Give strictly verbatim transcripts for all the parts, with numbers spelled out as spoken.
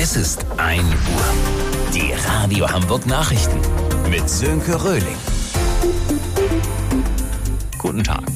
Es ist ein Uhr. Die Radio Hamburg Nachrichten mit Sönke Röhling. Guten Tag.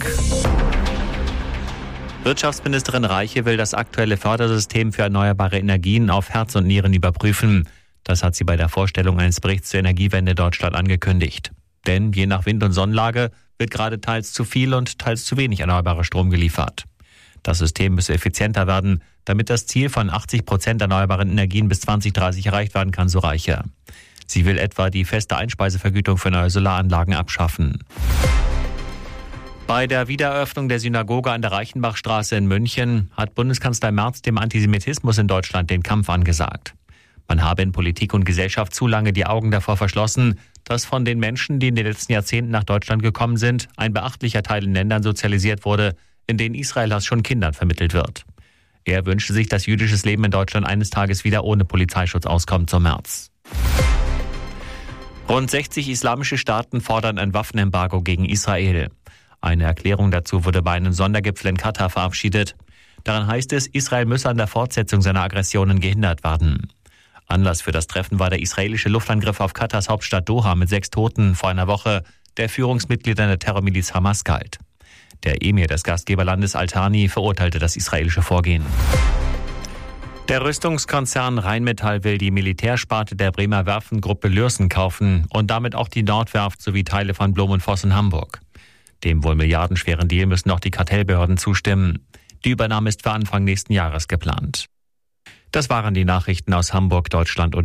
Wirtschaftsministerin Reiche will das aktuelle Fördersystem für erneuerbare Energien auf Herz und Nieren überprüfen. Das hat sie bei der Vorstellung eines Berichts zur Energiewende Deutschland angekündigt. Denn je nach Wind- und Sonnenlage wird gerade teils zu viel und teils zu wenig erneuerbarer Strom geliefert. Das System müsse effizienter werden, damit das Ziel von achtzig Prozent erneuerbaren Energien bis zwanzig dreißig erreicht werden kann, so Reiche. Sie will etwa die feste Einspeisevergütung für neue Solaranlagen abschaffen. Bei der Wiedereröffnung der Synagoge an der Reichenbachstraße in München hat Bundeskanzler Merz dem Antisemitismus in Deutschland den Kampf angesagt. Man habe in Politik und Gesellschaft zu lange die Augen davor verschlossen, dass von den Menschen, die in den letzten Jahrzehnten nach Deutschland gekommen sind, ein beachtlicher Teil in Ländern sozialisiert wurde, in denen Israelhass schon Kindern vermittelt wird. Er wünschte sich, dass jüdisches Leben in Deutschland eines Tages wieder ohne Polizeischutz auskommt, so Merz. Rund sechzig islamische Staaten fordern ein Waffenembargo gegen Israel. Eine Erklärung dazu wurde bei einem Sondergipfel in Katar verabschiedet. Darin heißt es, Israel müsse an der Fortsetzung seiner Aggressionen gehindert werden. Anlass für das Treffen war der israelische Luftangriff auf Katars Hauptstadt Doha mit sechs Toten vor einer Woche, der Führungsmitgliedern der Terrormiliz Hamas galt. Der Emir des Gastgeberlandes Al-Thani verurteilte das israelische Vorgehen. Der Rüstungskonzern Rheinmetall will die Militärsparte der Bremer Werftengruppe Lürssen kaufen und damit auch die Nordwerft sowie Teile von Blom und Voss in Hamburg. Dem wohl milliardenschweren Deal müssen auch die Kartellbehörden zustimmen. Die Übernahme ist für Anfang nächsten Jahres geplant. Das waren die Nachrichten aus Hamburg, Deutschland und